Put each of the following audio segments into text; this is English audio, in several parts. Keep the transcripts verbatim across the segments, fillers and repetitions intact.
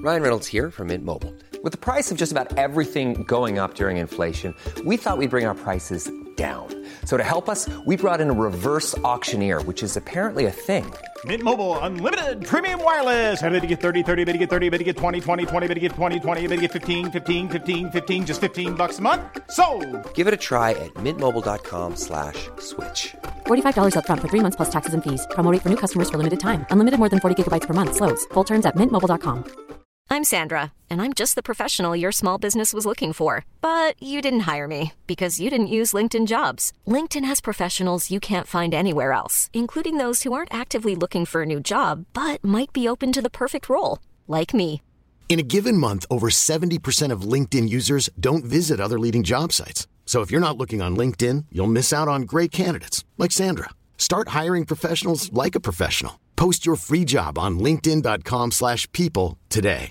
Ryan Reynolds here from Mint Mobile. With the price of just about everything going up during inflation, we thought we'd bring our prices down. So to help us, we brought in a reverse auctioneer, which is apparently a thing. Mint Mobile Unlimited Premium Wireless. How to get thirty, thirty, how to get thirty, how to get twenty, twenty, twenty, how to get twenty, twenty, how to get fifteen, fifteen, fifteen, fifteen, just fifteen bucks a month? Sold! Give it a try at mintmobile.com slash switch. forty-five dollars up front for three months plus taxes and fees. Promo rate for new customers for limited time. Unlimited more than forty gigabytes per month. Slows full terms at mint mobile dot com. I'm Sandra, and I'm just the professional your small business was looking for. But you didn't hire me because you didn't use LinkedIn Jobs. LinkedIn has professionals you can't find anywhere else, including those who aren't actively looking for a new job, but might be open to the perfect role, like me. In a given month, over seventy percent of LinkedIn users don't visit other leading job sites. So if you're not looking on LinkedIn, you'll miss out on great candidates like Sandra. Start hiring professionals like a professional. Post your free job on linkedin.com slash people today.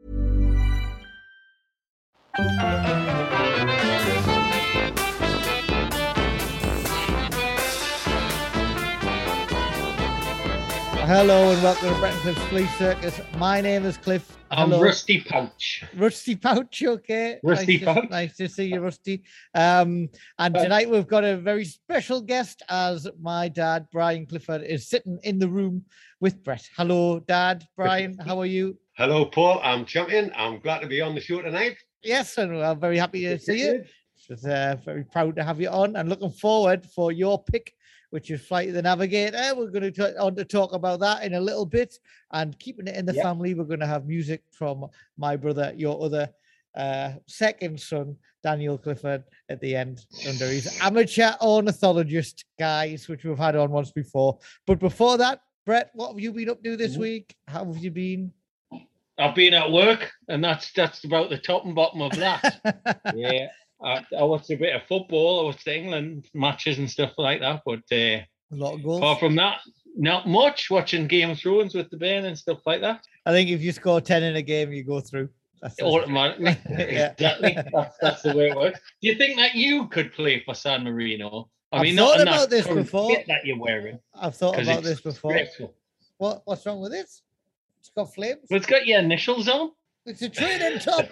Hello and welcome to Brett and Cliff's Flea Circus. My name is Cliff. Hello. I'm Rusty Pouch. Rusty Pouch, okay. Rusty nice Pouch. To, nice to see you, Rusty. Um, and tonight we've got a very special guest as my dad, Brian Clifford, is sitting in the room with Brett. Hello, Dad. Brian, how are you? Hello, Paul. I'm champion. I'm glad to be on the show tonight. Yes, and I'm very happy to see you. Just, uh, very proud to have you on and looking forward for your pick, which is Flight of the Navigator. We're going to t- on to talk about that in a little bit. And keeping it in the Yep. family, we're going to have music from my brother, your other uh, second son, Daniel Clifford, at the end under his amateur ornithologist guys, which we've had on once before. But before that, Brett, what have you been up to this Mm-hmm. week? How have you been? I've been at work, and that's that's about the top and bottom of that. yeah, I, I watched a bit of football. I watched the England matches and stuff like that. But uh, A lot of goals. apart from that, not much. Watching Game of Thrones with the band and stuff like that. I think if you score ten in a game, you go through. That's Automatically, Yeah. exactly. That's, that's the way it works. Do you think that you could play for San Marino? I I've mean, thought not in about that this current before. kit that you're wearing. I've thought 'cause about it's this before. stressful. What What's wrong with it? It's got flames. But it's got your initials on. It's a training top.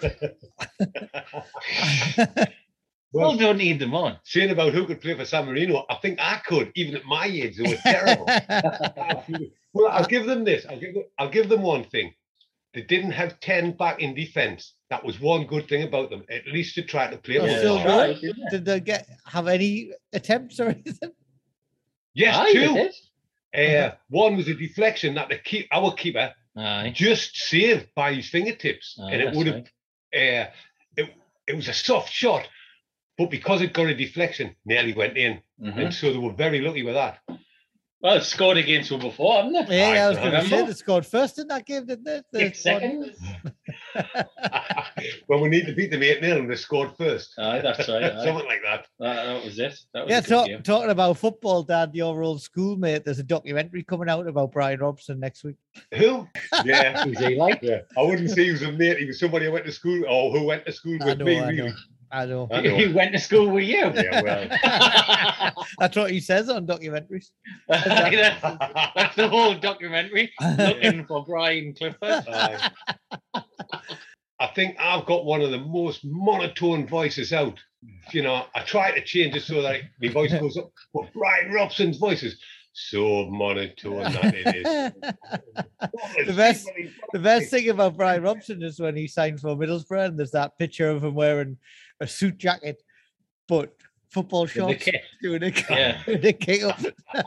Well, Well, don't need them on. saying about who could play for San Marino, I think I could, even at my age. They were terrible. Well, I'll give them this. I'll give them, I'll give them one thing. They didn't have ten back in defence. That was one good thing about them. At least to try to play. They're one. still right, good. isn't it? Did they get have any attempts or anything? Yes, Aye, two. it is. Uh, one was a deflection that the keep our keeper Aye. just saved by his fingertips, Aye, and it that's would have. right. Uh, it it was a soft shot, but because it got a deflection, nearly went in, Mhm. and so they were very lucky with that. Well, it's scored against them before, haven't it? Yeah, yeah, I was I going to say remember. they scored first in that game, didn't they? They Six scored- seconds. Well, we need to beat them eight nil, and they scored first. Aye, that's right. aye. Something like that. That, that was it. That was Yeah, a good talk, game. talking about football, Dad, your old schoolmate. There's a documentary coming out about Brian Robson next week. Who? Yeah. Who's he like? Yeah. I wouldn't say he was a mate. He was somebody I went to school, or who went to school I with know, me, I really. know. I know. I know. He went to school with you. Yeah, well. That's what he says on documentaries. that's, that's the whole documentary. Looking for Brian Clifford. Aye. I think I've got one of the most monotone voices out. You know, I try to change it so that my voice goes up, but Brian Robson's voice is so monotone that it is. the best, the best thing about Brian Robson is when he signed for Middlesbrough, and there's that picture of him wearing a suit jacket, but football With the shorts, kit. doing a Yeah. doing a kick up.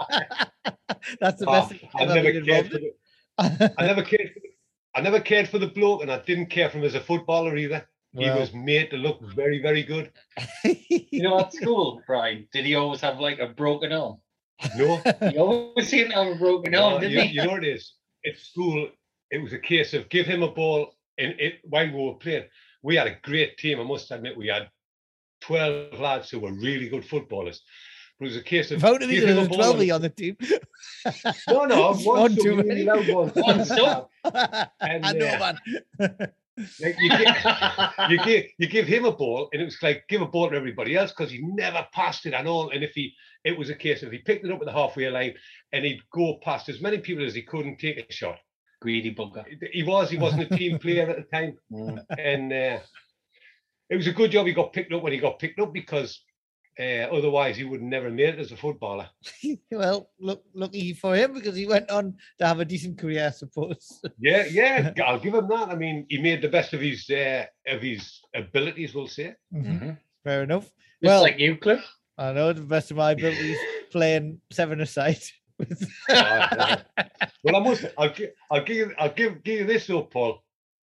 That's the Oh, best thing I I've never ever been cared involved for in. the, I never cared. For the, I never cared for the bloke, and I didn't care for him as a footballer either. Well. He was made to look very, very good. You know, at school, Brian, did he always have like a broken arm? No, He always seemed to have a broken no arm, you, didn't he? you know what it is. At school, it was a case of give him a ball, and it while we were playing, we had a great team. I must admit, we had twelve lads who were really good footballers. But it was a case of Voted me give him a to ball. twelve on the team. No, no, one, One sub, too really many. loud one. One sub. And, I know, uh, man. Like you, give, you give you give him a ball, and it was like give a ball to everybody else because he never passed it at all. And if he, it was a case of he picked it up at the halfway line, and he'd go past as many people as he could and take a shot. Greedy bugger. He was. He wasn't a team player at the time. Mm. And uh, it was a good job he got picked up when he got picked up, because uh, otherwise he would have never made it as a footballer. Well, look, lucky for him, because he went on to have a decent career, I suppose. Yeah, yeah, I'll give him that. I mean, he made the best of his uh, of his abilities, we'll say. Mm-hmm. Fair enough. Just well, like you, Cliff. I know the best of my abilities playing seven-a-side. uh, well, I must. I'll, gi- I'll give you. I'll give give you this though, Paul.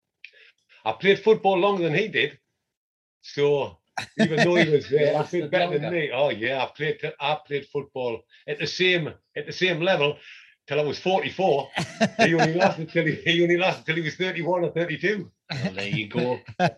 I played football longer than he did, so even though he was there, I think better than me. Oh yeah, I played. I played football at the same at the same level till I was forty-four. He only lasted till he, he only lasted till he was thirty-one or thirty-two. Well, there you go.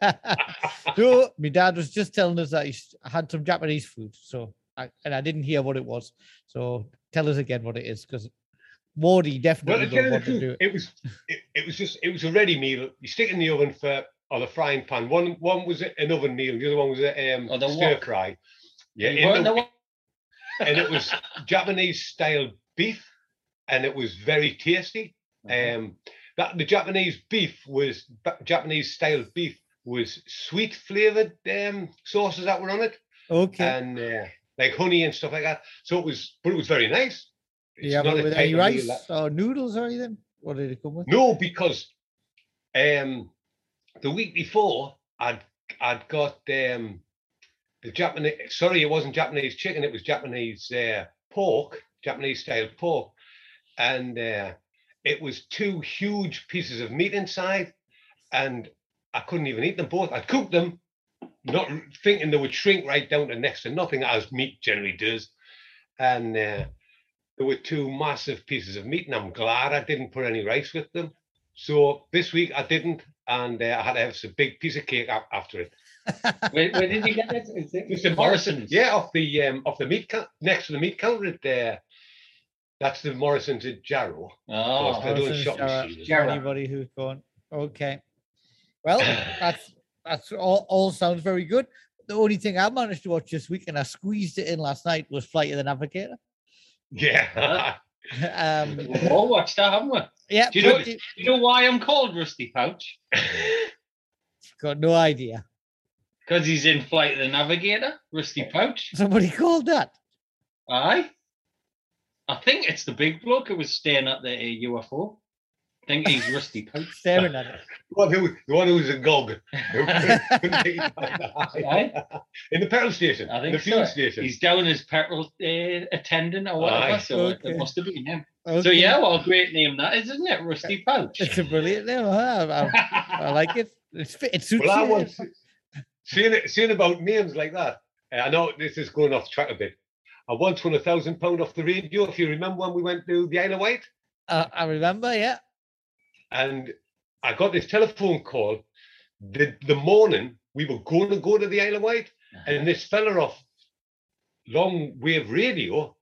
So my dad was just telling us that he had some Japanese food, so I, and I didn't hear what it was. So tell us again what it is, because Wardy definitely Well, to tell don't you the want to truth, do it. it was it, it was just it was a ready meal. You stick it in the oven for or the frying pan. One one was an oven meal, the other one was a um, Oh, the stir what? fry. Yeah, You in weren't the- the one- and it was Japanese style beef, and it was very tasty. Mhm. Um, that the Japanese beef was Japanese style beef was sweet flavored um sauces that were on it, Okay. and uh, like honey and stuff like that. So it was, but it was very nice. It's yeah, not but a with type any of meal rice that- or noodles or anything? What did it come with? No, because um, the week before I'd I'd got um, the Japanese. Sorry, it wasn't Japanese chicken. It was Japanese uh, pork, Japanese style pork, and uh, it was two huge pieces of meat inside, and I couldn't even eat them both. I'd cooked them, not thinking they would shrink right down to next to nothing, as meat generally does, and. Uh, There were two massive pieces of meat, and I'm glad I didn't put any rice with them. So this week I didn't, and uh, I had to have a big piece of cake a- after it. Where, where did you get that? Is it It's the Morrison's? Yeah, off the um, off the meat ca- next to the meat counter at uh, that's the Morrison's at Jarrow. Oh, They're doing Morrison's shopping Jarrow, season. Jarrow. Anybody who's going, okay. Well, that's that's all, all sounds very good. The only thing I managed to watch this week, and I squeezed it in last night, was Flight of the Navigator. Yeah. Um, we've all watched that, haven't we? yeah, Do you know, but do it- you know why I'm called Rusty Pouch? got no idea. Because he's in Flight of the Navigator, Rusty Pouch. Somebody called that. Aye. I think it's the big bloke who was staying at the uh, U F O. I think he's Rusty Pouch. Staring at it. The one who, the one who was a gog. Who couldn't take it back. Aye. In the petrol station. I in think the fuel so. station. He's down as petrol uh, attendant or whatever, Aye. so it- Okay. it must have been him. So Okay. yeah, well, great name that is, isn't it? Rusty Pouch. It's a brilliant name. Huh? I, I, I like it. It's fit. It suits Well, I you. want seeing it, seeing about names like that. uh, I know this is going off track a bit. I once won a thousand pound off the radio. If you remember when we went to the Isle of Wight, Uh, I remember, yeah. and I got this telephone call the the morning we were going to go to the Isle of Wight, and this fella off long wave radio,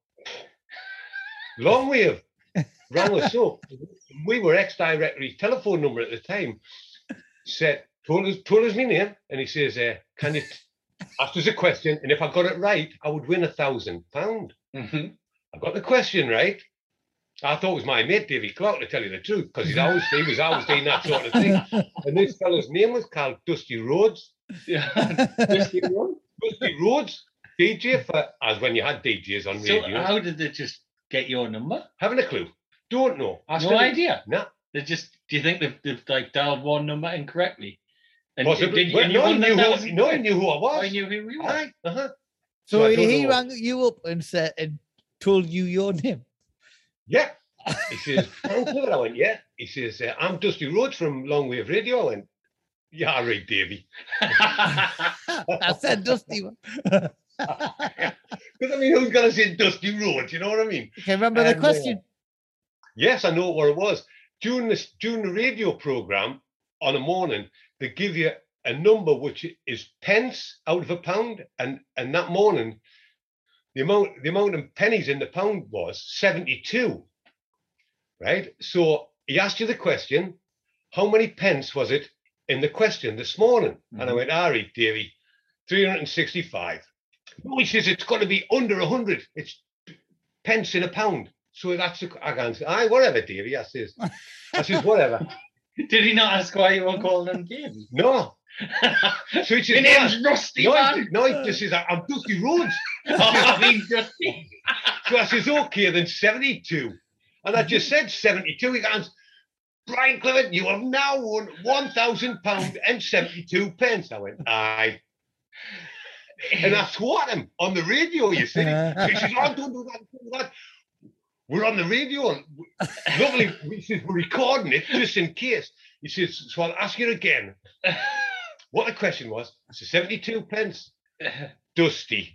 long wave, rang us up. We were ex-directory telephone number at the time. Said, told us, told us my name, and he says, uh, "Can you?" T-? Asked us a question, and if I got it right, I would win a thousand pound. Mhm. I got the question right. I thought it was my mate Davy Clark, to tell you the truth, because he's always he was always doing that sort of thing. And this fella's name was called Dusty Rhodes. Yeah. Rusty Pouch. Dusty Rhodes, D J for as when you had D Js on So radio. how did they just get your number? Haven't a clue. Don't know. I No still- idea. No. They just. Do you think they've, they've like dialed one number incorrectly? And Possibly. did- Well, and you no, he won the knew who, thousand no, he quid? knew who I was. I knew who we were. Aye, uh-huh. So, I don't he know. rang you up and said and told you your name. Yeah. He says, I'm clever. I went, yeah. He says, uh, I'm Dusty Rhodes from Long Wave Radio. I went, yeah, all right, Davy. I said Dusty. Because I mean, who's going to say Dusty Rhodes? You know what I mean? Okay, remember the And, uh, question? Yes, I know what it was. During this, during the radio program on a morning, they give you a number which is pence out of a pound, and and that morning, the amount the amount of pennies in the pound was seventy-two. Right. So he asked you the question, how many pence was it in the question this morning? And I Mhm. went, all right, Davy, three hundred sixty-five. No, he says it's got to be under a hundred. It's pence in a pound. So that's the, I can't say, aye, whatever, Davey. I says, I says, whatever. Did he not ask why you were calling him Davey? No. So he says, My name's Rusty, no, man. No, he just says, I'm Dusty Rhodes. Oh, I mean, Dusty. So I says, okay, then seventy-two. And I just said seventy-two. He goes, Brian Clifford, you have now won one thousand pounds and seventy-two pence. I went, aye. And I swat him on the radio, you see. So he says, oh, don't do that, don't do that. We're on the radio. And lovely. He says, we're recording it just in case. He says, so I'll ask you again. What the question was, it's a seventy-two pence. Dusty.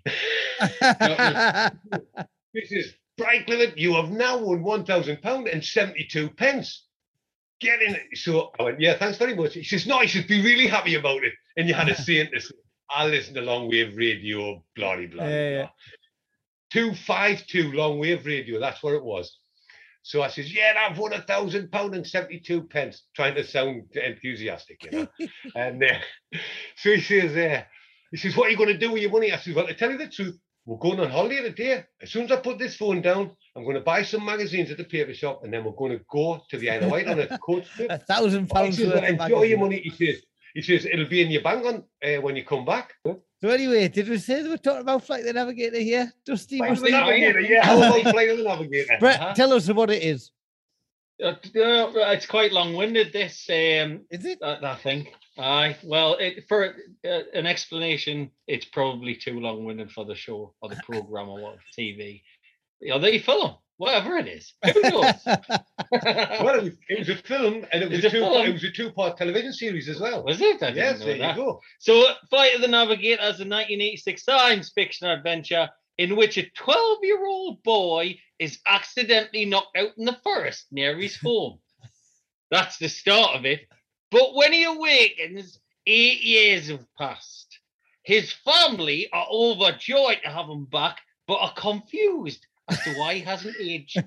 This is Brian Clifford, you have now won one thousand pounds and seventy-two pence. Get in it. So I went, yeah, thanks very much. He says, no, you should be really happy about it. And you had a saying to say, I listened to long wave radio, blah, blah, blah. Yeah, yeah. two five two long wave radio, that's what it was. So I says, yeah, I've won a thousand pound and seventy-two pence, trying to sound enthusiastic, you know. and uh, so he says, uh, he says, what are you going to do with your money? I says, well, to tell you the truth, we're going on holiday today. As soon as I put this phone down, I'm going to buy some magazines at the paper shop, and then we're going to go to the Isle of Wight on a coach trip. A thousand pounds worth worth of enjoy your magazines. money. He says, he says, it'll be in your bank on uh, when you come back. So anyway, did we say that we're talking about Flight of the Navigator here? Dusty, Flight of must the be- Navigator, yeah. How about Flight of the Navigator? Brett, Uh-huh. tell us what it is. Uh, uh, it's quite long-winded, this, um, Is it? I, I think. Aye, well, it, for uh, an explanation, it's probably too long-winded for the show or the program or what, T V. Or the film, whatever it is. Who knows? Well, it was, it was a film, and it was It's a, a two, film. it was a two-part television series as well. Was it? I didn't Yes, know there that. you go. So, Flight of the Navigator is a nineteen eighty-six science fiction adventure in which a twelve-year-old boy is accidentally knocked out in the forest near his home. That's the start of it. But when he awakens, eight years have passed. His family are overjoyed to have him back, but are confused as to why he hasn't aged.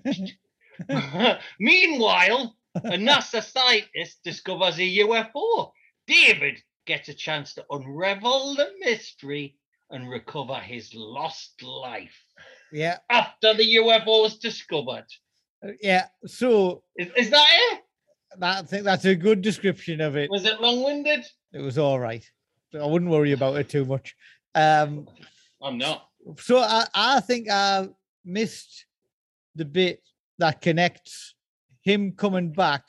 Meanwhile, a NASA scientist discovers a U F O. David gets a chance to unravel the mystery and recover his lost life Yeah, after the U F O is discovered. yeah. So Is, is that it? that, I think that's a good description of it. Was it long-winded? It was all right. I wouldn't worry about it too much. Um, I'm not. so I, I think I missed the bit that connects him coming back,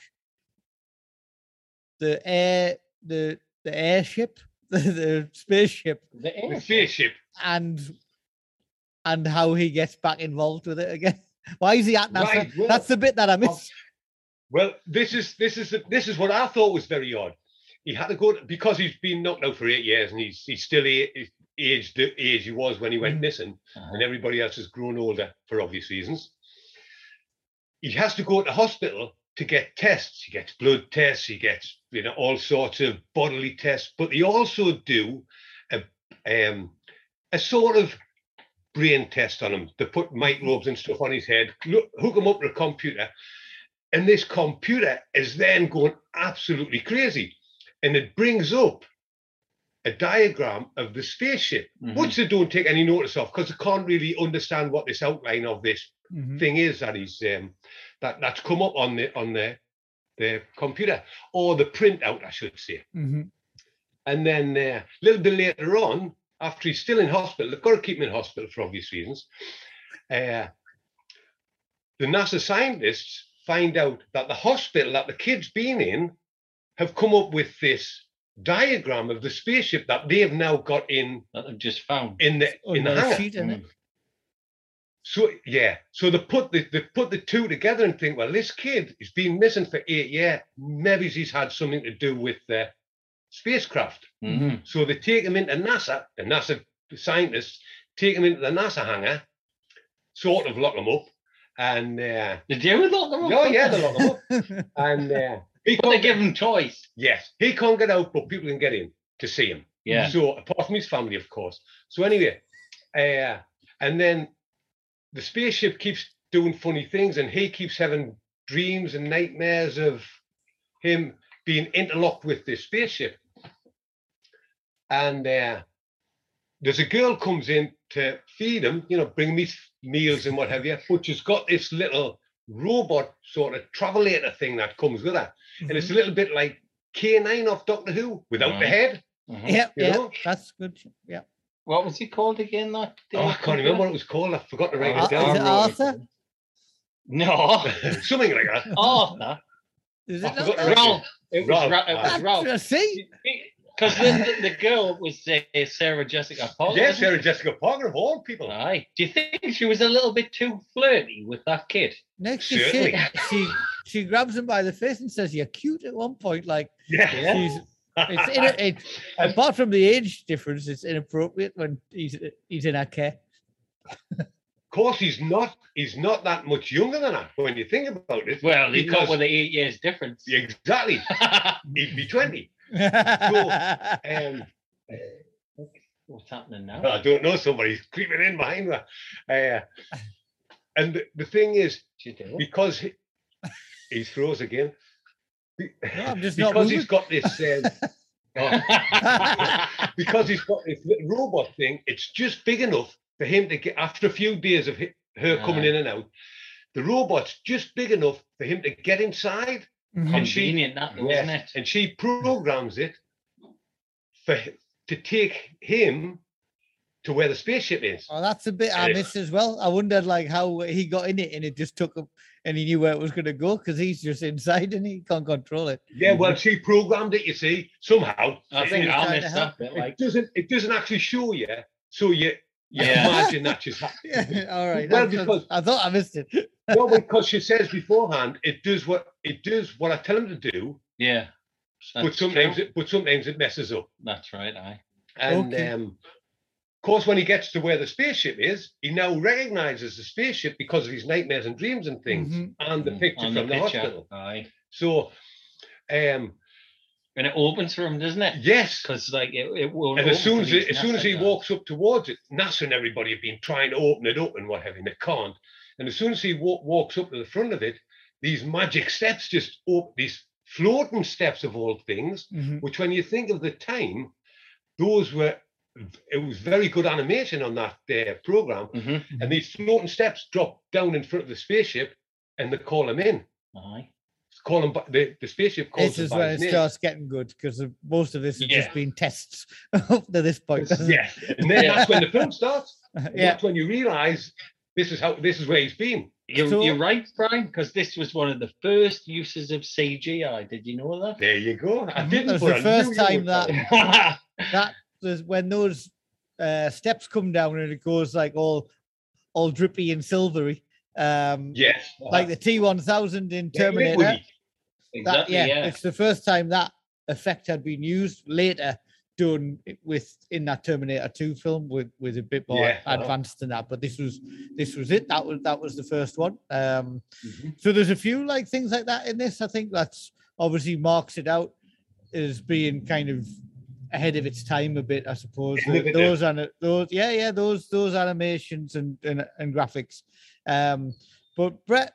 the air, the the airship, the, the spaceship, The The air. spaceship. and and how he gets back involved with it again. Why is he at NASA? Right, well- That's the bit that I missed. Well, this is this is the, this is what I thought was very odd. He had to go to, because he's been knocked out for eight years, and he's he's still a, aged the age he was when he went missing, Uh-huh. and everybody else has grown older for obvious reasons. He has to go to hospital to get tests. He gets blood tests. He gets you know all sorts of bodily tests, but they also do a um a sort of brain test on him. They put microbes and stuff on his head, look, hook him up to a computer. And this computer is then going absolutely crazy. And it brings up a diagram of the spaceship, Mhm. which they don't take any notice of because they can't really understand what this outline of this Mhm. thing is that is um, that that's come up on the on the the computer or the printout, I should say. Mhm. And then uh, a little bit later on, after he's still in hospital, they've got to keep him in hospital for obvious reasons. Uh, the NASA scientists find out that the hospital that the kid's been in have come up with this diagram of the spaceship that they've now got in That I've just found. in the in the Under a hangar. sheet, isn't it? So yeah, so they put the they put the two together and think, well, this kid has been missing for eight years. Maybe he's had something to do with the spacecraft. Mhm. So they take him into NASA. The NASA scientists take him into the NASA hangar, sort of lock him up, and uh, Did you lock them up? oh yeah, they lock him up, and uh, he But they can't give get, him toys. yes, he can't get out, but people can get in to see him. Yeah. So apart from his family, of course. So anyway, uh, and then the spaceship keeps doing funny things, and he keeps having dreams and nightmares of him being interlocked with this spaceship. And uh, there's a girl comes in to feed him, you know, bring me meals and what have you, but she's got this little robot sort of travelator thing that comes with her. Mhm. And it's a little bit like K nine off Doctor Who without Right. the head. Mhm. Yeah, You yeah, know? that's good. Yeah. What was he called again? That Oh, I can't remember what it was called. I forgot to write Ar- it down. is it Arthur? No, Something like that. Arthur. Is I it not forgot to Arthur? write Ralph. It was Ralph, Ralph. It was ah. Ralph. Uh, See? Because the, the, the girl was uh, Sarah Jessica Parker. Yes, wasn't Sarah Jessica Parker of all people. she? Aye. Do you think she was a little bit too flirty with that kid? Next to she, Certainly. she she grabs him by the face and says, "You're cute." At one point, like Yeah. she's it's in it, apart from the age difference, it's inappropriate when he's he's in her care. Of course, he's not. He's not that much younger than her when you think about it. Well, he because got with the eight years difference. exactly, he'd be twenty. Um, What's happening now? I don't know. Somebody's creeping in behind her. Uh, and the, the thing is, She did. because he, he throws again. Be- No, I'm just not because moving. he's got this. Um, oh, because he's got this little robot thing. It's just big enough for him to get. After a few days of hi- her coming Aye. in and out, the robot's just big enough for him to get inside. Mhm. And she- Convenient, that though, Yeah, isn't it? and she programs it for to take him to where the spaceship is. Oh, that's a bit I And it- missed as well. I wondered like how he got in it and it just took him and he knew where it was going to go because he's just inside and he can't control it. Yeah, well, she programmed it. You see, somehow. I She think was I trying to missed help. that bit. It Like, doesn't. It doesn't actually show you, so you you Yeah. imagine that she's happy. Yeah, all right. Well, that's- because- I thought I missed it. No, because she says beforehand, it does what it does what I tell him to do, yeah, but that's sometimes true. it but sometimes it messes up. That's right. Aye. And Okay. um, of course, when he gets to where the spaceship is, he now recognizes the spaceship because of his nightmares and dreams and things, Mhm. and the Mm, picture on from the, picture. hospital. Aye. So, um, And it opens for him, doesn't it? yes. Because like it, it will. And as soon as open it, as soon as he nothing, walks up towards it, NASA and everybody have been trying to open it up and what have you, and they can't. And as soon as he wa- walks up to the front of it, these magic steps just open, these floating steps of all things, Mhm. which when you think of the time, those were, it was very good animation on that uh, program. Mhm. And these floating steps drop down in front of the spaceship and they call him in. Aye. Call him, by, the, the spaceship calls This him is by when his it name. starts getting good because most of this has Yeah. just been tests up to this point. hasn't it? Yeah. And then Yeah. that's when the film starts. And Yeah. That's when you realize this is how this is where he's been. You're, So- you're right, Brian, because this was one of the first uses of C G I. Did you know that? There you go. I Mhm. didn't. That was but the I first knew you time would that- know. That was when those uh, steps come down and it goes like all all drippy and silvery. Um, Yes. like the T one thousand in Yeah, Terminator. liquidy. That, Exactly. yeah, yeah. it's the first time that effect had been used. Later, done with in that Terminator two film with with a bit more Yeah. advanced than that. But this was this was it. That was that was the first one. Um, Mhm. so there's a few like things like that in this. I think that's obviously marks it out as being kind of ahead of its time a bit. I suppose Innovative. those and those yeah yeah those those animations and and, and graphics. Um, but Brett.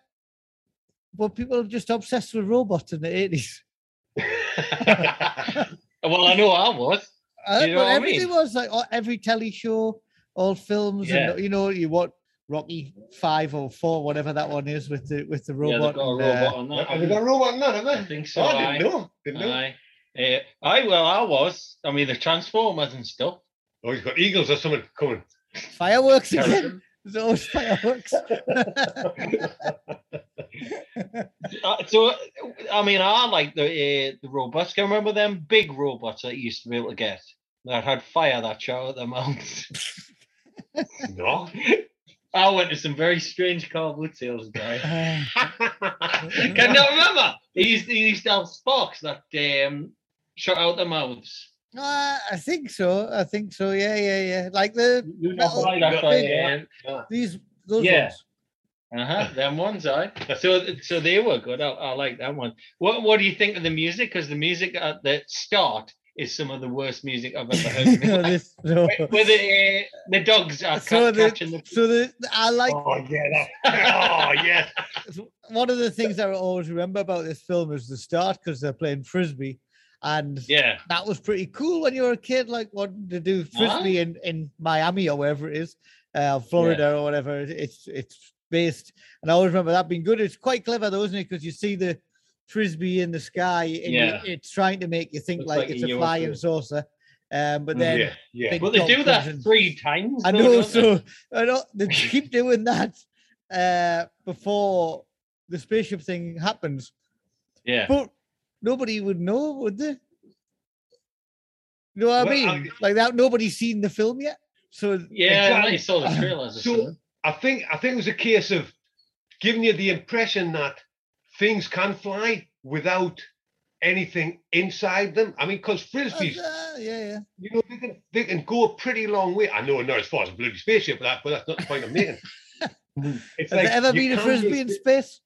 But people are just obsessed with robots in the eighties. Well, I know I was. Uh, You know but what I everything mean? was like oh, every telly show, all films, Yeah. and you know, you want Rocky Five or Four, whatever that one is with the with the Yeah, robot. they've got a and, robot uh, on that. Have they got a robot in that, have they? I think so, Oh, I aye. didn't know. Didn't know. Aye. Uh, aye, well, I was. I mean, the Transformers and stuff. Oh, he's got eagles or something coming. fireworks again. Terrible. There's always fireworks. Uh, so, I mean, I like the uh, the robots. Can you remember them big robots that you used to be able to get that had fire that shot at their mouths? No. I went to some very strange car boot sales, guy. Uh, Can you not remember? He used, he used to have sparks that um, shot out their mouths. uh, I think so. I think so. Yeah, yeah, yeah. Like the You know, Aye, that's big- right, yeah. these those Yeah. ones. Uh-huh, them ones, aye. So, so they were good. I, I like that one. What What do you think of the music? Because the music at the start is some of the worst music I've ever heard. in my No, life. this- no. Where where the uh, the dogs are So ca- the catching the. so the I like Oh, yeah. That. Oh, yes. one of the things I always remember about this film is the start because they're playing frisbee, And Yeah. that was pretty cool when you were a kid, like wanting to do frisbee in, in Miami or wherever it is, uh, Florida or whatever. It's it's based. And I always remember that being good. It's quite clever though, isn't it? Because you see the frisbee in the sky and Yeah. you, it's trying to make you think Looks like, like it's a a U F O. flying saucer. Um, but then Yeah, yeah. big But they dog do that comes in. three times. I though, know, don't they? so I know they keep doing that uh, before the spaceship thing happens. Yeah. But nobody would know, would they? You know what I Well, mean? I- like that, nobody's seen the film yet. So Yeah, Exactly. I saw the trailers. or So something. I think I think it was a case of giving you the impression that things can fly without anything inside them. I mean, because frisbees, uh, yeah, yeah. you know, they can they can go a pretty long way. I know not as far as a bloody spaceship, but that but that's not the point I'm making. It's Has there ever you been a can frisbee make in it- space?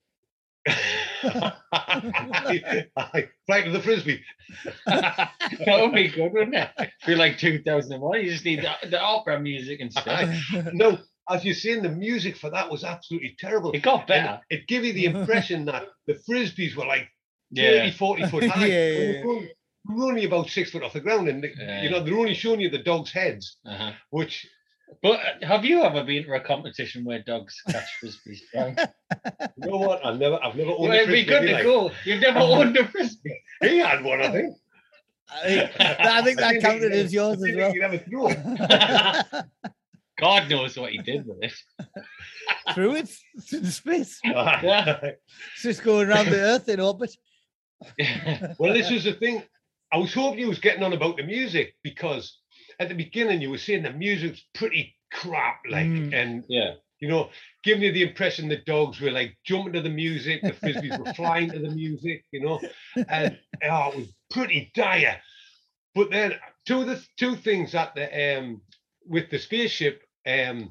Fly to the frisbee. That would be good, wouldn't it? Be like two thousand one. You just need the, the opera music and stuff. No, as you're saying, the music for that was absolutely terrible. It got And better. It gave you the impression that the frisbees were like Yeah. thirty, forty foot high. Yeah, yeah, Well, yeah. We're only- we're only about six foot off the ground, and Yeah. you know they're only showing you the dogs' heads, Uh-huh. which But uh, have you ever been to a competition where dogs catch frisbees? Frank? you know what? I've never, I've never owned Well, a it'd be frisbee. good in to my life. go. You've never owned a frisbee. He had one, I think. I think, I think that didn't counted he- as yours I as didn't well. think he'd ever throw it. God knows what he did with it. Through it to the space. Yeah. It's just going around the Earth in orbit. Well, this was the thing. I was hoping you was getting on about the music, because at the beginning you were saying the music's pretty crap, like, Mm. and Yeah. you know, giving you the impression the dogs were like jumping to the music, the frisbees were flying to the music, you know, and oh, it was pretty dire. But then two of the two things that the um with the spaceship, um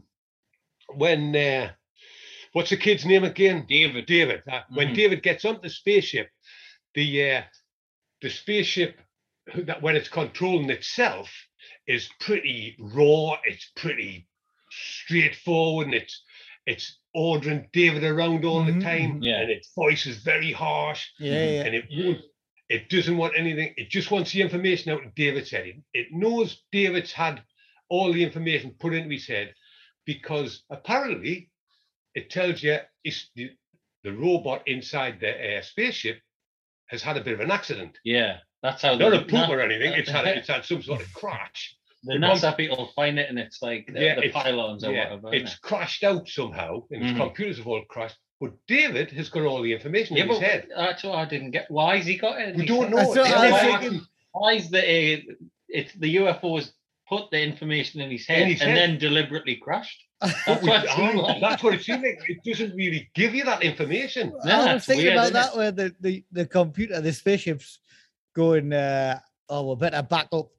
when uh, what's the kid's name again? David. David. Uh, When Mhm. David gets onto the spaceship, the uh, the spaceship that when it's controlling itself is pretty raw. It's pretty straightforward, and it's it's ordering David around all Mhm, the time, yeah. and its voice is very harsh, Yeah, yeah. and it won't. It doesn't want anything. It just wants the information out of David's head. It, it knows David's had all the information put into his head, because apparently it tells you it's the, the robot inside the uh, spaceship has had a bit of an accident. Yeah. That's how Not the, a poop or anything. It's had the it's had some sort of crash. the the NASA com- people find it and it's like the, Yeah, the it's- pylons or Yeah, whatever. it's crashed out somehow, and his Mhm. computers have all crashed. But David has got all the information yeah, in his but head. that's what I didn't get. Why has he got it? in We his don't head? know. That's what They I was haven't thinking. actually- Why is the uh, it's the U F Os put the information in his head In his and head. then deliberately crashed? That's But we- what it seemed aye, like. that's what it seems like. It doesn't really give you that information. Yeah, I was it's thinking weird, about isn't that it? where the, the, the computer, the spaceship's going, uh, oh, we better back up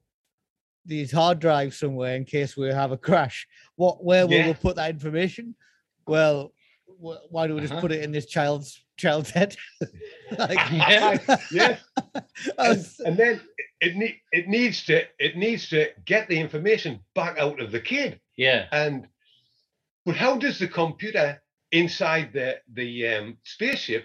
these hard drives somewhere in case we have a crash. What, where will Yeah. we put that information? Well, wh- why do we just Uh-huh. put it in this child's child's head? like, Yeah. Yeah. I and, was- and then it ne- it needs to it needs to get the information back out of the kid. Yeah. And but how does the computer inside the the um, spaceship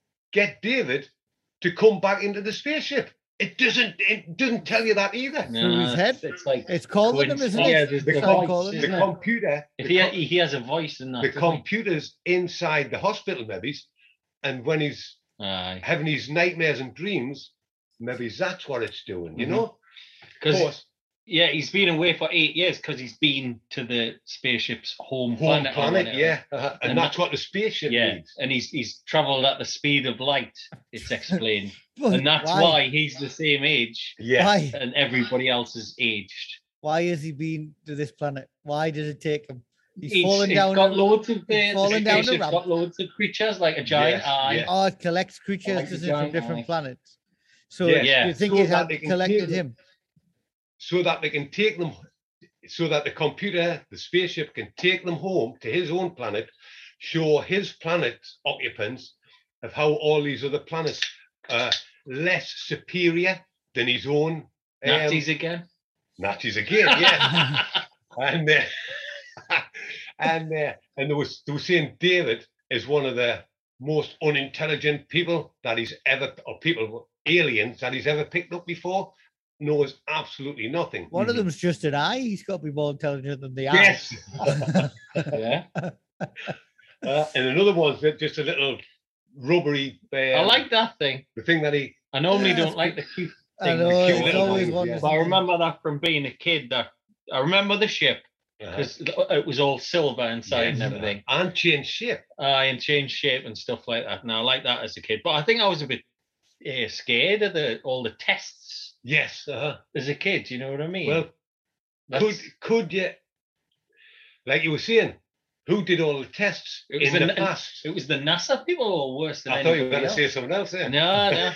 get David to come back into the spaceship? It doesn't. It doesn't tell you that either. Through his it's- head? It's like it's calling them, isn't Yeah, it? there's The, the It's like voice, calling the isn't them. it? computer. If the he, co- he has a voice in that. the doesn't he? computers inside the hospital, maybe, and when he's Aye. having his nightmares and dreams, maybe that's what it's doing. You Mhm. know, of Because course, yeah, he's been away for eight years because he's been to the spaceship's home, home planet. or planet, whatever. yeah, uh-huh. and, And that's what the spaceship Yeah, needs. and he's he's travelled at the speed of light. It's explained, But and that's why? why he's the same age, Yeah, Why? and everybody else is aged. Why has he been to this planet? Why does it take him? He's, He's, fallen he's down. got a- loads of he's uh, fallen the down a spaceship's ramp. got loads of creatures like a giant Yes, eye. yeah. Oh, it collects creatures Like a doesn't it, from giant different eye. planets. So Yeah. do Yeah. you think So it that had they can collected take- him? so that they can take them, so that the computer, the spaceship, can take them home to his own planet, show his planet's occupants of how all these other planets are less superior than his own. um, Nazis again. Nazis again, yeah. and uh, and uh, and they was they were saying David is one of the most unintelligent people that he's ever, or people aliens that he's ever picked up before knows absolutely nothing. One of them's just an eye. He's got to be more intelligent than the eye. Yes. Yeah. Uh, and another one's just a little rubbery. Uh, I like that thing. the thing that he. I normally Yeah, don't it's like the cute I thing. know, the cute it's little always thing. one. yeah. But I remember that from being a kid. That I remember the ship Uh, because it was all silver inside yes, and everything. uh, and changed shape. Uh, and changed shape and stuff like that. And I like that as a kid. But I think I was a bit uh, scared of the all the tests Yes. Uh-huh. as a kid. You know what I mean? Well, That's- could could you, like you were saying, who did all the tests It was in the the na- past? it was the NASA people or worse than I thought you were anybody going to say else. something else there. No, no.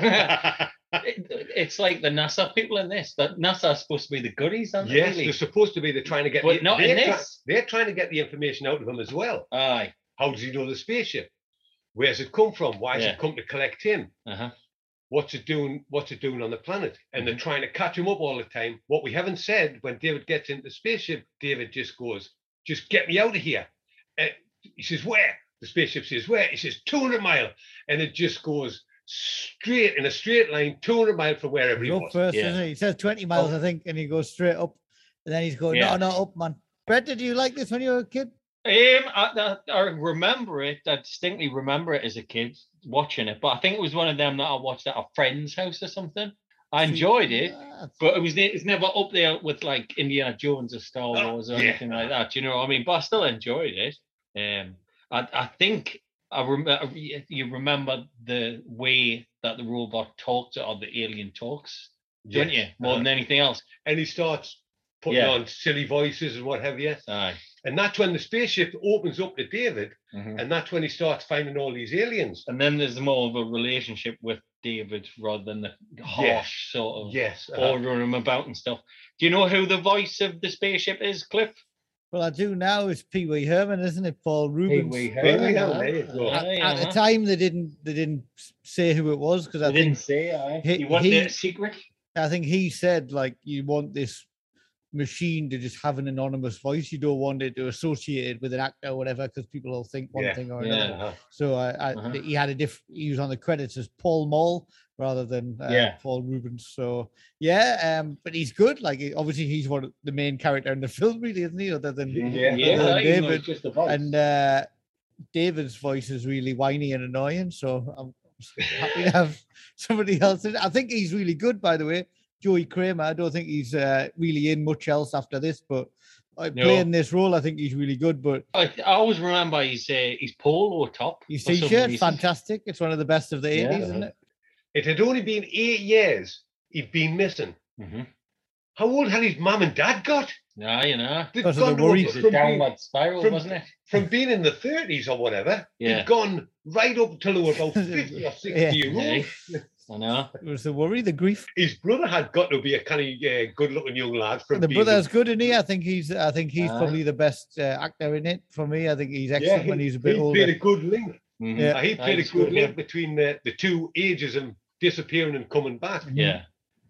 It- it's like the NASA people in this. That NASA is supposed to be the goodies, aren't they? Yes, really? they're supposed to be. They're trying to get. But the, not in they're, try- this. they're trying to get the information out of him as well. Aye. How does he know the spaceship? Where's it come from? Why has Yeah. it come to collect him? Uh-huh. What's it doing? What's it doing on the planet? And Mm-hmm. they're trying to catch him up all the time. What we haven't said when David gets into the spaceship, David just goes, "Just get me out of here." Uh, he says, "Where?" The spaceship says, "Where?" He says, two hundred mile, and it just goes straight in a straight line, two hundred miles from wherever he He's up was. first, Yeah. isn't he? He says twenty miles, Oh. I think, and he goes straight up. And then he's going, Yeah. no, no, up, man. Brett, did you like this when you were a kid? Um, I, I, I remember it. I distinctly remember it as a kid watching it, but I think it was one of them that I watched at a friend's house or something. I enjoyed it, Yeah. but it was ne- it's never up there with like Indiana Jones or Star Oh, Wars or yeah. anything like that. You know what I mean? But I still enjoyed it. Um, I, I think I remember you remember the way that the robot talks or the alien talks, don't Yes. you? More than anything else. And he starts putting Yeah. on silly voices and what have you. Aye. And that's when the spaceship opens up to David, Mhm. and that's when he starts finding all these aliens. And then there's more of a relationship with David rather than the harsh sort of Yes. uh-huh. ordering him about and stuff. Do you know who the voice of the spaceship is, Cliff? Well, I do now. It's Pee Wee Herman, isn't it? Paul Rubens. Wee But Herman, at- there you go. At, Aye, at the uh-huh. time, they didn't they didn't say who it was because I I didn't think say. Aye. he- you want he- the secret? I think he said like you want this machine to just have an anonymous voice. You don't want it to associate it with an actor or whatever because people will think one Yeah, thing or yeah. another. Uh-huh. So I, I Uh-huh. he had a diff. He was on the credits as Paul Mall rather than uh, Yeah. Paul Rubens. So yeah, um, but he's good. Like he- obviously he's one of the main character in the film, really, isn't he? Other than Yeah. Yeah, other than aye, even though David. it's just a voice. And uh, David's voice is really whiny and annoying. So I'm happy to have somebody else. In. I think he's really good, by the way. Joey Kramer. I don't think he's uh, really in much else after this, but uh, No. playing this role, I think he's really good. But I, I always remember his uh, his polo top. his for some t-shirt, reason. fantastic. It's one of the best of the Yeah. eighties, isn't it? It had only been eight years he'd been missing. Mhm. How old had his mum and dad got? Yeah, you know. They'd Because of the gone worry. over It's a from, being, downward spiral, from- wasn't it? from being in the thirties or whatever. Yeah. They'd gone right up till they were about fifty or sixty Yeah. year old. I know. It was the worry, the grief. His brother had got to be a kind of uh, good-looking young lad. From The being brother's good, isn't he? I think he's. I think he's Aye. probably the best uh, actor in it for me. I think he's yeah, excellent he, when he's a bit he older. played a good link. Mhm. Yeah. Uh, he Aye, played a it's good good, link yeah. between the, the two ages and disappearing and coming back. Yeah.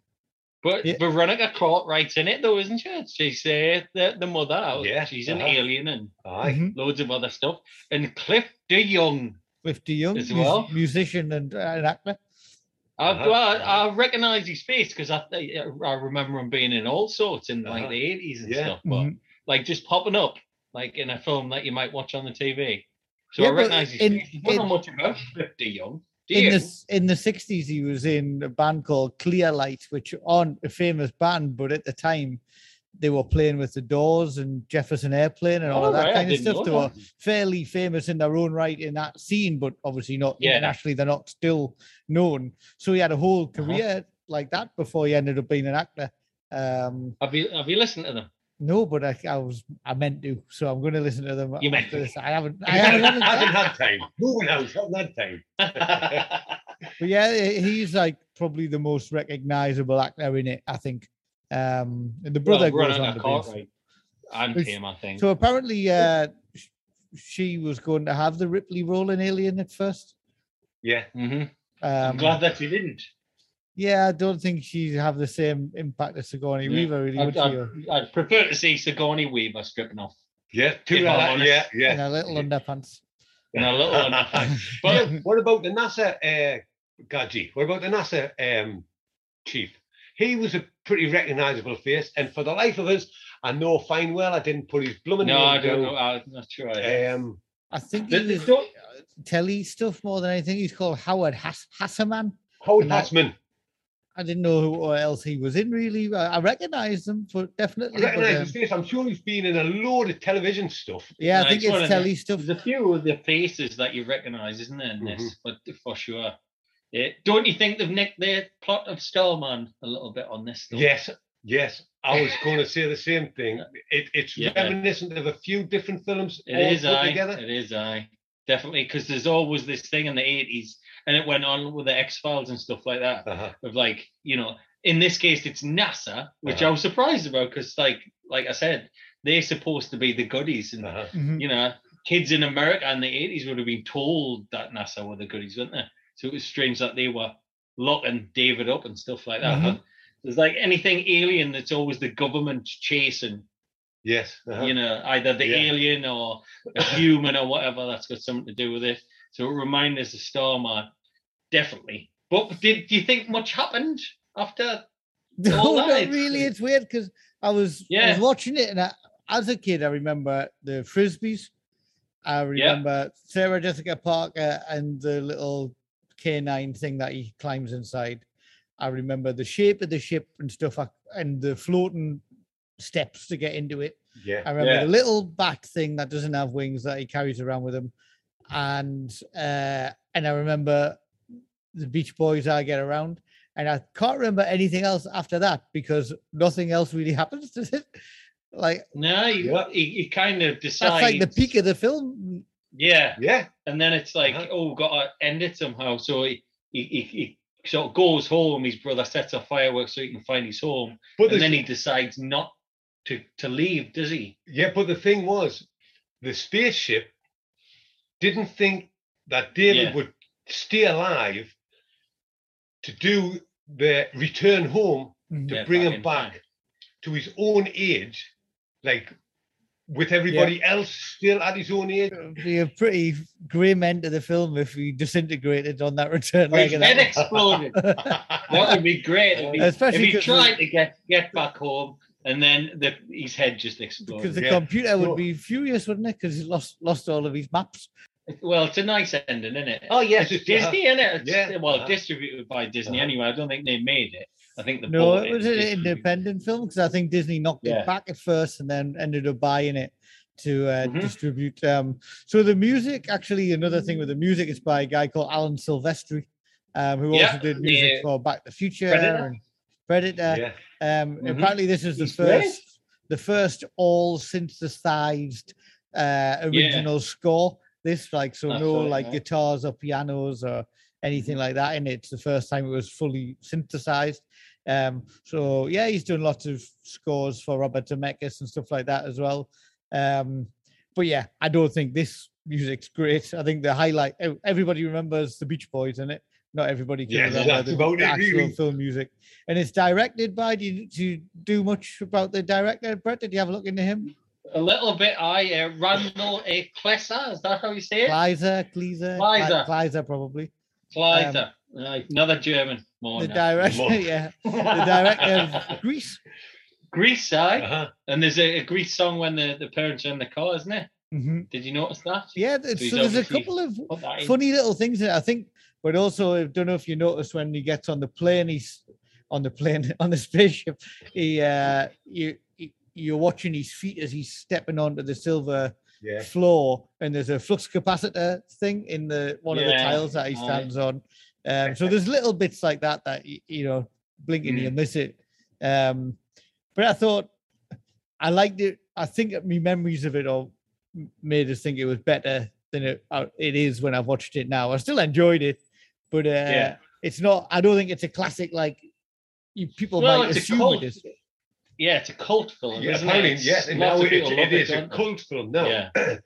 But Yeah. Veronica Cartwright's in it, though, isn't she? She's uh, the, the mother. Yeah, She's an uh-huh. alien and Aye. Mhm. loads of other stuff. And Cliff DeYoung. Cliff DeYoung, As mus- well. musician and uh, an actor. I, Uh-huh. well, I, I recognise his face because I I remember him being in all sorts in like Uh-huh. the eighties and Yeah. stuff. But Mhm. like just popping up like in a film that you might watch on the T V. So Yeah, I but recognise his in- face. He wasn't in- much about Cliff DeYoung. In DeYoung. the s- in the sixties, he was in a band called Clearlight, which aren't a famous band, but at the time they were playing with the Doors and Jefferson Airplane and all Oh, of that right, I kind of didn't stuff. know They were that. fairly famous in their own right in that scene, but obviously not Yeah. internationally. They're not still known. So he had a whole Uh-huh. career like that before he ended up being an actor. Um, Have you have you listened to them? no, but I, I was I meant to, so I'm going to listen to them. You meant after to. this. I haven't. I I haven't. haven't, haven't had time. Moving house, haven't had time. But yeah, he's like probably the most recognizable actor in it, I think. Um, and the brother well, goes on Veronica to be. Cartwright and It's- him, I think. So apparently, uh, sh- she was going to have the Ripley role in Alien at first. Yeah. Mhm. I'm Um, glad that you didn't. yeah, I don't think she'd have the same impact as Sigourney Yeah. Weaver, really, would I'd, she? I'd, I'd prefer to see Sigourney Weaver stripping off Yeah. Two If like I'm that, honest. yeah, yeah. In her little underpants. in a little one. What, what about the NASA uh, Gadji. What about the NASA um, chief? He was a pretty recognisable face, and for the life of us, I know fine well I didn't put his blooming No, name I don't down. know. I'm not sure. I Um, I think The- he the was doc- telly stuff more than anything. He's called Howard Hass- Hasselman. Howard And that- Hassman. I didn't know who else he was in really. I, I recognized him, but I definitely. recognise but, um, his face. I'm sure he's been in a load of television stuff. yeah, I No, think it's one it's of the- telly stuff. There's a few of the faces that you recognise, isn't there, in this? But for sure. Yeah. Don't you think they've nicked the plot of Starman a little bit on this stuff? Yes, yes. I was going to say the same thing. It, it's Yeah. reminiscent of a few different films It all is, put I. together. It is, I. Definitely, because there's always this thing in the eighties, and it went on with the X-Files and stuff like that, Uh-huh. of like, you know, in this case, it's NASA, which Uh-huh. I was surprised about, because, like, like I said, they're supposed to be the goodies, and, Uh-huh. Mhm. you know, kids in America in the eighties would have been told that NASA were the goodies, wouldn't they? So it was strange that they were locking David up and stuff like that. Mhm. But there's like anything alien that's always the government chasing, Yes. uh-huh. you know, either the Yeah. alien or a human or whatever that's got something to do with it. So it reminds us of Starman, definitely. But did do you think much happened after? No, all that, not it's- really. It's weird because I was I Yeah. was watching it, and I, as a kid, I remember the frisbees. I remember Sarah Jessica Parker and the little canine thing that he climbs inside. I remember the shape of the ship and stuff, I- and the floating steps to get into it. Yeah. I remember Yeah. the little bat thing that doesn't have wings that he carries around with him, and uh, and I remember the Beach Boys I Get Around, and I can't remember anything else after that because nothing else really happens, does it? Like No, he, Yeah. he, he kind of decides. that's like the peak of the film. Yeah, Yeah. and then it's like, Uh-huh. oh, we've got to end it somehow. So he, he, he, he sort of goes home. His brother sets off fireworks so he can find his home, But and the, then he decides not to to leave, does he? yeah, but the thing was, the spaceship didn't think that David Yeah. would stay alive to do the return home Mhm. to Yeah, bring back him in back time. to his own age, like with everybody else still at his own age. It would be a pretty grim end to the film if he disintegrated on that return His leg. of head that exploded. That would be great. If he, Especially if he 'cause tried the- to get, get back home and then the, his head just exploded. because the Yeah. computer would So- be furious, wouldn't it? Because he lost lost all of his maps. Well, it's a nice ending, isn't it? Oh, yes, It's it's just- Disney, isn't it? It's, Yeah. Well, Uh-huh. distributed by Disney Uh-huh. anyway. I don't think they made it. I think the No, it was an independent film because I think Disney knocked Yeah. it back at first and then ended up buying it to uh, Mhm. distribute. Um, so the music, actually, another thing with the music is by a guy called Alan Silvestri, um, who Yeah, also did music the for Back to the Future Predator. and Predator. Yeah. Um, Mhm. Apparently, this is the He's great. first, the first all synthesized uh, original score. This like so That's no right, like yeah. guitars or pianos or anything like that in it. It's the first time it was fully synthesized. Um, so yeah, he's done lots of scores for Robert Zemeckis and stuff like that as well. Um, but yeah, I don't think this music's great. I think the highlight ev- everybody remembers the Beach Boys in it. Not everybody can Yeah, remember that's the, about the it, actual really. film music. And it's directed by. Do you, do you do much about the director, Brett? Did you have a look into him? A little bit, I uh, Randall A. Klesser, is that how you say it? Kleiser, Kleiser, Kleiser. Kleiser, probably. Kleiser. Right, another German. More The now. director, More. yeah, the director of Grease. Grease, aye. Uh-huh. And there's a, a Grease song when the, the parents are in the car, isn't it? Mhm. Did you notice that? Yeah, th- So he's so there's a obviously couple of put that in. funny little things in it. I think, but also I don't know if you noticed when he gets on the plane, he's on the plane on the spaceship. He, uh, you, he- you're watching his feet as he's stepping onto the silver Yeah. floor, and there's a flux capacitor thing in the one of the Yeah, tiles that he aye. stands on. Um, so there's little bits like that that y- you know, blinking you Mm. miss it. Um, but I thought I liked it. I think my memories of it all m- made us think it was better than it uh, it is when I've watched it now. I still enjoyed it, but uh, Yeah. it's not. I don't think it's a classic like you people Well, might it's a assume cult. it is. Yeah, it's a cult film, Yeah, isn't apparently, it? It's- yes, and lots now of it, people it love is a don't they? cult film now. Yeah.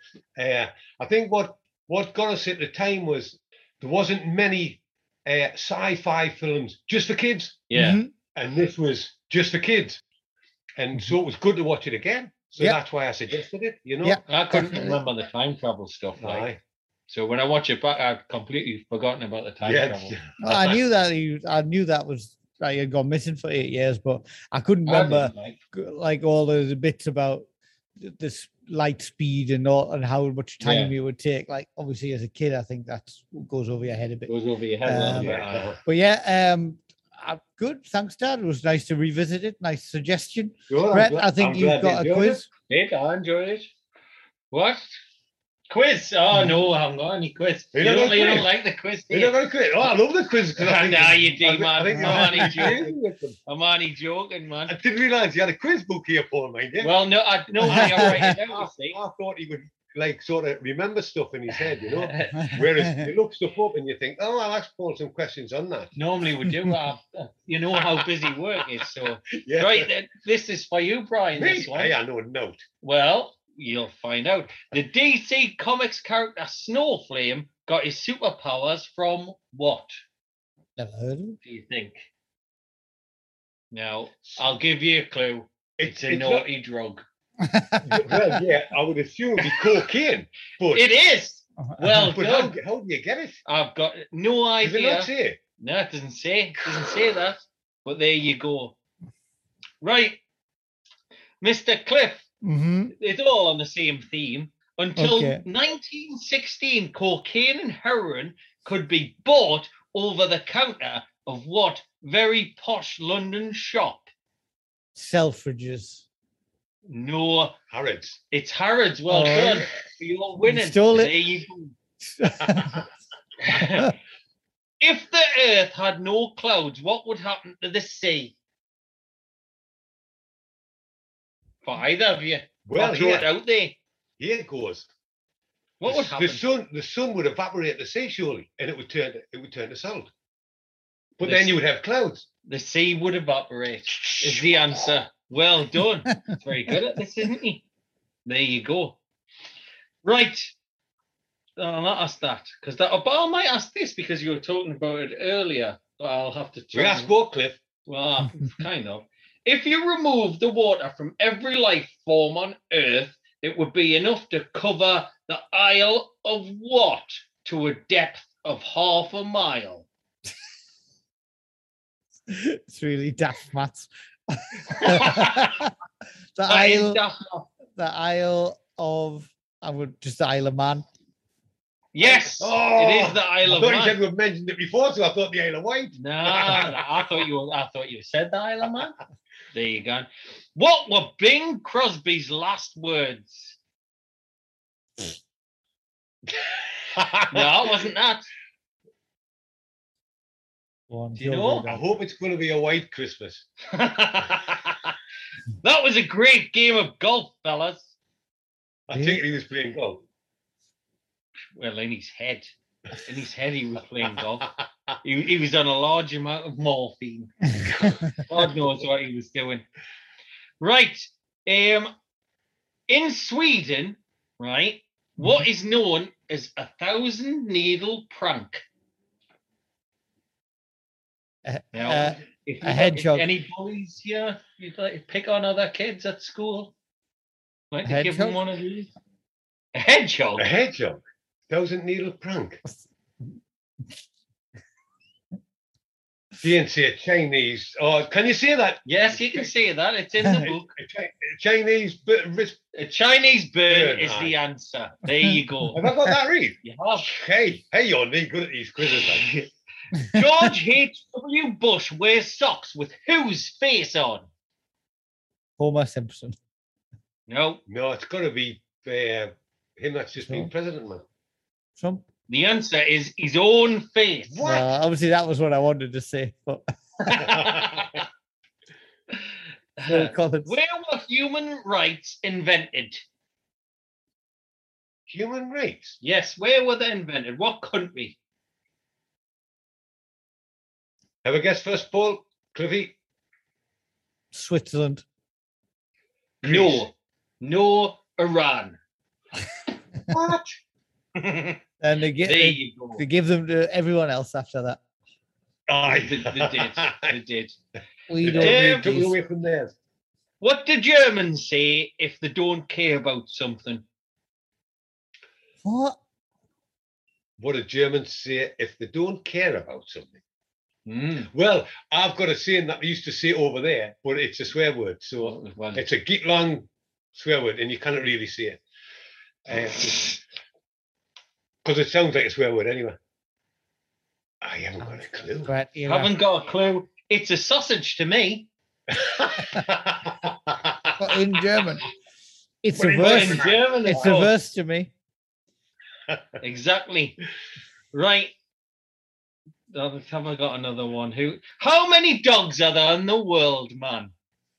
uh, I think what what got us at the time was there wasn't many uh, sci-fi films just for kids, Yeah. Mhm. and this was just for kids, and so it was good to watch it again. So Yeah. that's why I suggested it. You know, Yeah. I couldn't Definitely. remember the time travel stuff. Like, Aye. So when I watch it back, I've completely forgotten about the time Yeah. travel. No, I knew that he, I knew that was like he had gone missing for eight years, but I couldn't I remember didn't like- like all the bits about th- this light speed and all and how much time Yeah. it would take. Like obviously as a kid, I think that goes over your head a bit. Goes over your head a little Um, bit. aye. But yeah, um, uh, good. Thanks, Dad. It was nice to revisit it. Nice suggestion. Sure, I'm Brett, glad- I think I'm you've glad got you a enjoyed quiz. Did I enjoy it? What? Quiz? Oh no, I haven't got any quiz. You You, don't don't, got you quiz? don't like the quiz, do You you? never got a quiz. Oh, I love the quiz. 'cause I think Nah, it's- you do, I thi- man. I think No, you're I need amazing you. with them. I'm only joking, man. I didn't realise you had a quiz book here, Paul, mind you. Well, no, I no, I write it down. I, You see. I thought he would like sort of remember stuff in his head, you know. Whereas you look stuff up and you think, oh, I'll ask Paul some questions on that. Normally we do. Uh, you know how busy work is. So Yeah. right, th- this is for you, Brian. Me? This one. I, I know a note. Well, you'll find out. The D C Comics character Snowflame got his superpowers from what? Never heard of it. Do you think? Now, I'll give you a clue. It's, a it's not- naughty drug. well, yeah, I would assume it'd be cocaine, but It is. Well but how, done. how do you get it? I've got no Does it idea. not say? No, it doesn't say. It doesn't say that. But there you go. Right, Mister Cliff. Mm-hmm. It's all on the same theme. Until Okay. nineteen sixteen, cocaine and heroin could be bought over the counter of what very posh London shop? Selfridges. No, Harrods. it's Harrods. Well Oh. done. You're winning. stole it. There you go. If the earth had no clouds, what would happen to the sea? For either of you. Well, I'll throw it here, out there. here it goes. What the, would happen? The sun, the sun would evaporate the sea, surely, and it would turn, it would turn to salt. But The then s- you would have clouds. The sea would evaporate, is the answer. Well done. He's very good at this, isn't he? There you go. Right. I'll not ask that because that. But I might ask this because you were talking about it earlier. But I'll have to. We try asked and- both, Cliff. Well, kind of. If you remove the water from every life form on Earth, it would be enough to cover the Isle of what to a depth of half a mile? It's really daft, maths. the That is Isle, daft. the Isle of, I would just the Isle of Man. Yes, Oh, it is the Isle I of thought you Man. said we've mentioned it before, so I thought the Isle of Wight. No, I thought you. I thought you said the Isle of Man. There you go. What were Bing Crosby's last words? No, it wasn't that. One, Do you go know? with I that. hope it's going to be a white Christmas. That was a great game of golf, fellas. I Yeah. think he was playing golf. Well, in his head, in his head, he was playing golf. He, he was on a large amount of morphine. God knows what he was doing. Right. Um, in Sweden, right, what is known as a thousand needle prank? Uh, Now, uh, if a you- if hedgehog. any bullies here, you'd like to pick on other kids at school? Like A to give them hedgehog? one of these? A hedgehog? A hedgehog. Thousand needle prank. You didn't say a Chinese. Oh, can you say that? Yes, you can say that. It's in the book. A, Chi- a Chinese bit of wrist. A Chinese bird Bird, is aye. the answer. There you go. Have I got that right? You have. Hey, hey, you're really good at these quizzes. Like. George H W. Bush wears socks with whose face on? Homer Simpson. No, No, it's got to be uh, him that's just been Sure. president, man. Trump. the answer is his own face. What? Uh, obviously, that was what I wanted to say. But Phil Collins. Where were human rights invented? Human rights. Yes, where were they invented? What country? Have a guess first, Paul? Cliffy? Switzerland. No, no, Iran. What? there And they, get, they, you go. they give them to everyone else after that. Aye. They, they did. They did. We They don't did. need took it these. away from theirs. What do Germans say if they don't care about something? What? what do Germans say if they don't care about something? Mm. Well, I've got a saying that they used to say over there, but it's a swear word. So Well, it's a geek long swear word, and you cannot really say it. Because it sounds like a swear word anyway. I haven't got a clue. Brett, you haven't got a clue. It's a sausage to me. But in German. It's But a in verse. In German, It's of a course. verse to me. Exactly. Right. Uh, Have I got another one? Who? How many dogs are there in the world, man?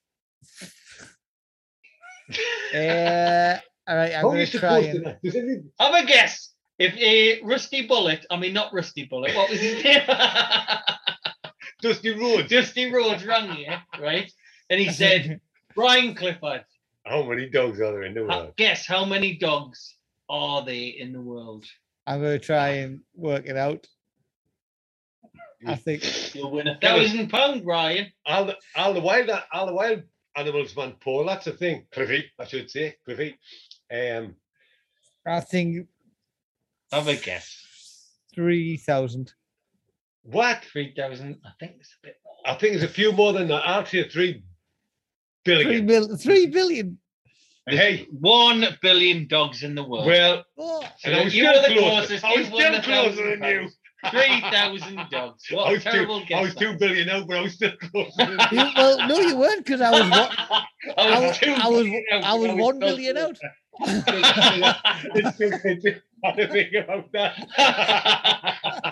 Uh, all right, I'm How are going you to try supposed to and... know? Does any- Have a guess. If a Rusty Bullet, I mean not Rusty Bullet, what was his name? Dusty Rhodes. Dusty Rhodes rang you, right? And he said, Brian Clifford, How many dogs are there in the ha- world? guess how many dogs are they in the world? I'm going to try and work it out. I think You'll win a thousand pound, Brian. All the, all the wild, all the wild animals, man, Paul. That's the thing. Cliffy, I should say, Cliffy. Um, I think Have a guess. three thousand. what? Three thousand. I think it's a bit more. I think there's a few more than that. I'll say three Three, billion. mil- three billion. Hey, One billion dogs in the world. well, Oh, and I was you still were the closer. closest. I was You won still the closer thousand than you. pounds. Three thousand dogs. What I a was, terrible two, guess. I was two that. billion out, but I was still closer than you, you. well, no, you weren't because I was one, I was, two I was, billion out, I was but one so million close. out. It's too it's too hard to think about that.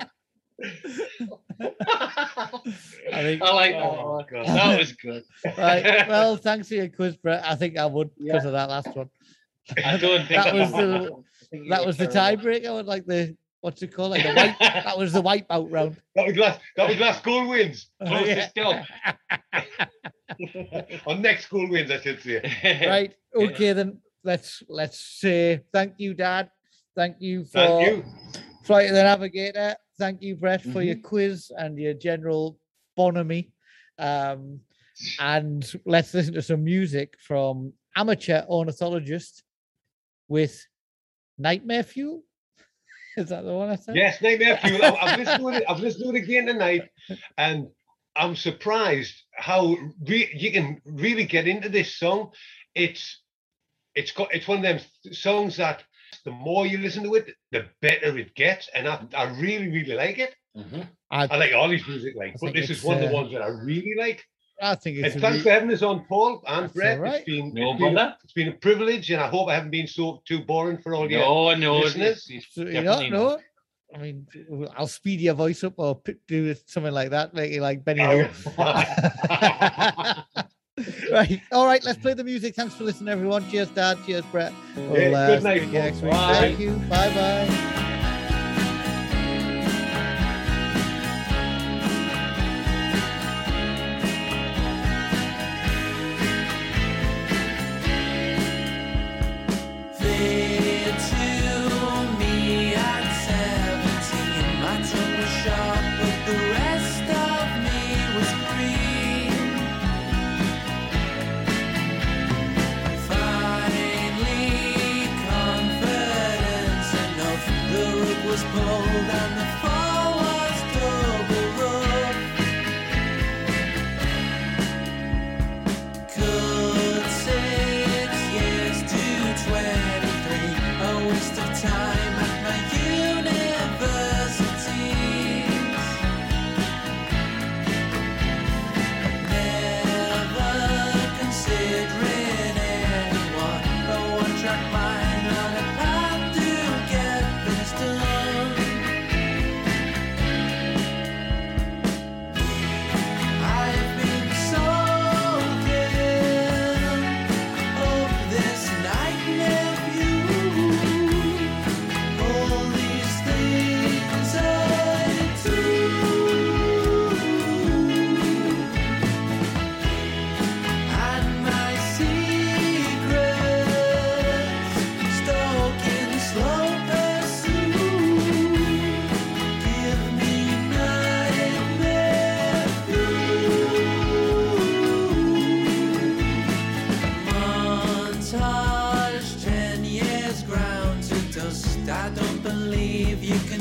I think, I like that Oh, one. God. That was good. right. Well, thanks for your quiz, Brett. I think I would because of that last one. I don't think That was you- the- I think you That were was the terrible. tiebreaker. With like the what's it called? Like the wipe. That was the wipeout round. That was last. That was last goal wins. Closest dog. Or next goal wins, I should say. Right. Okay, then let's let's say thank you, Dad. Thank you for Thank you. Flight of the Navigator. Thank you, Brett, for Mm-hmm. your quiz and your general bonhomie. Um, and let's listen to some music from Amateur Ornithologist with Nightmare Fuel. Is that the one I said? Yes, Nightmare Fuel. I've, I've listened to it. I've listened to it again tonight, and I'm surprised how re- you can really get into this song. It's it's got it's one of them songs that the more you listen to it, the better it gets, and I, I really really like it. Mhm. I, I like all these music, like, I but think this is it's, one of uh, the ones that I really like. I think it's And a thanks re- for having us on, Paul and That's Brett. all right. It's been No it's been, bother. it's been a privilege, and I hope I haven't been so too boring for all you. No, no, listeners. it's, it's So, you know, definitely no. not. I mean, I'll speed your voice up or p- do something like that, make you like Benny Oh, Hill. Right. All right. Let's play the music. Thanks for listening, everyone. Cheers, Dad. Cheers, Brett. We'll, Yeah, good night, speak to you next week. Bye. Thank you. Bye bye. Finally, confidence enough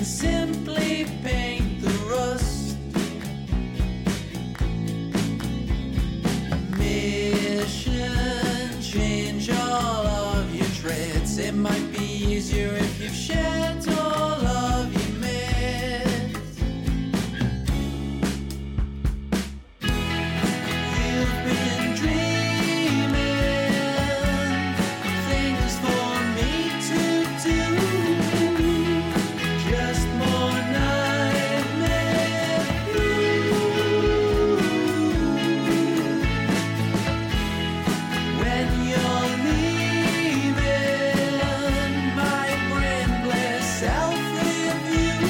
can simply paint the rust. Mission, change all of your traits. It might be easier if you've shed all of your myths. You've been dreaming things for me to do. Just more nightmare when you're leaving. My brainless self-review.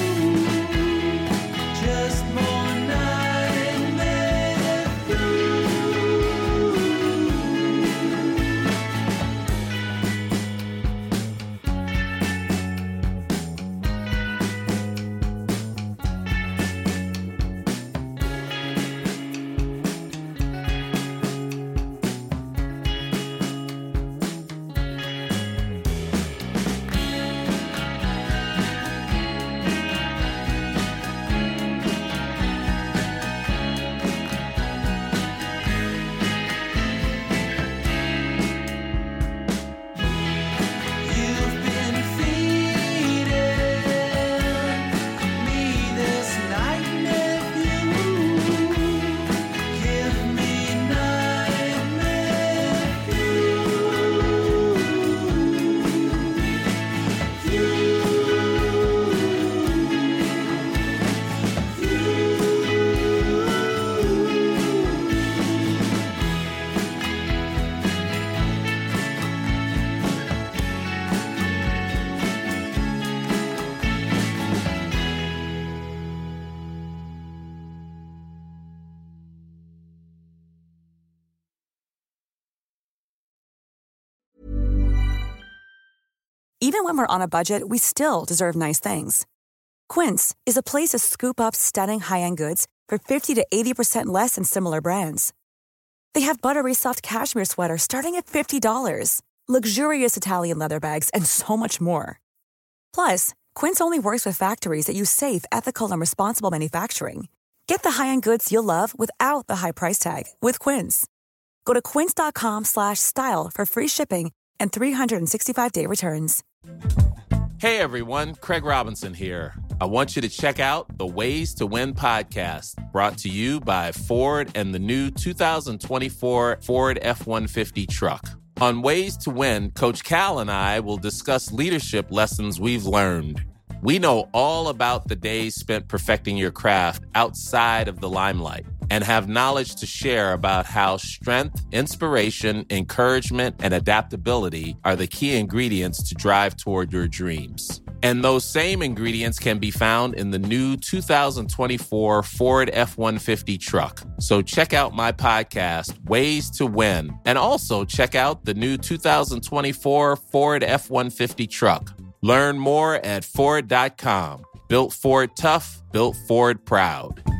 Just more nightmare You've been feeding me this nightmare view. Give me nightmare Even when we're on a budget, we still deserve nice things. Quince is a place to scoop up stunning high-end goods for fifty to eighty percent less than similar brands. They have buttery soft cashmere sweaters starting at fifty dollars, luxurious Italian leather bags, and so much more. Plus, Quince only works with factories that use safe, ethical, and responsible manufacturing. Get the high-end goods you'll love without the high price tag with Quince. Go to quince.com slash style for free shipping and three sixty-five day returns. Hey everyone, Craig Robinson here. I want you to check out the Ways to Win podcast, brought to you by Ford and the new two thousand twenty-four Ford F one fifty truck. On Ways to Win, Coach Cal and I will discuss leadership lessons we've learned. We know all about the days spent perfecting your craft outside of the limelight and have knowledge to share about how strength, inspiration, encouragement, and adaptability are the key ingredients to drive toward your dreams. And those same ingredients can be found in the new two thousand twenty-four Ford F one fifty truck. So check out my podcast, Ways to Win, and also check out the new two thousand twenty-four Ford F one fifty truck. Learn more at Ford dot com. Built Ford tough, built Ford proud.